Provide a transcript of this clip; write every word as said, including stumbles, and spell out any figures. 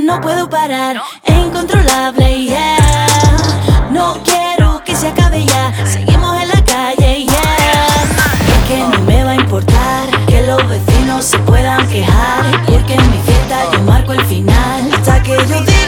no puedo parar, es incontrolable, yeah. No quiero que se acabe ya, seguimos en la calle, yeah. Es que no me va a importar que los vecinos se puedan quejar, porque en mi fiesta yo marco el final hasta que yo diga